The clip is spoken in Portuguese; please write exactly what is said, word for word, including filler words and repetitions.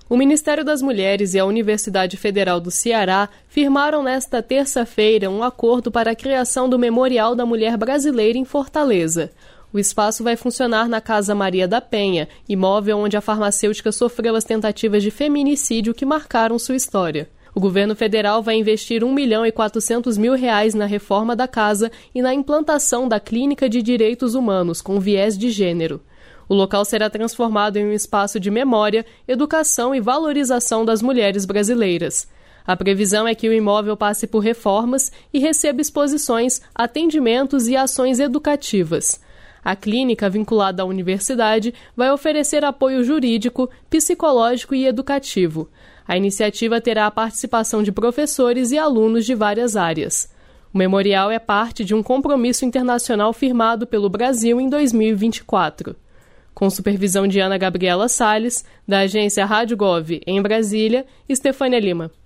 O Ministério das Mulheres e a Universidade Federal do Ceará firmaram nesta terça-feira um acordo para a criação do Memorial da Mulher Brasileira em Fortaleza. O espaço vai funcionar na Casa Maria da Penha, imóvel onde a farmacêutica sofreu as tentativas de feminicídio que marcaram sua história. O governo federal vai investir um milhão e quatrocentos mil reais na reforma da casa e na implantação da Clínica de Direitos Humanos com viés de gênero. O local será transformado em um espaço de memória, educação e valorização das mulheres brasileiras. A previsão é que o imóvel passe por reformas e receba exposições, atendimentos e ações educativas. A clínica, vinculada à universidade, vai oferecer apoio jurídico, psicológico e educativo. A iniciativa terá a participação de professores e alunos de várias áreas. O memorial é parte de um compromisso internacional firmado pelo Brasil em dois mil e vinte e quatro. Com supervisão de Ana Gabriela Salles, da agência Rádio Gov em Brasília, Estefânia Lima.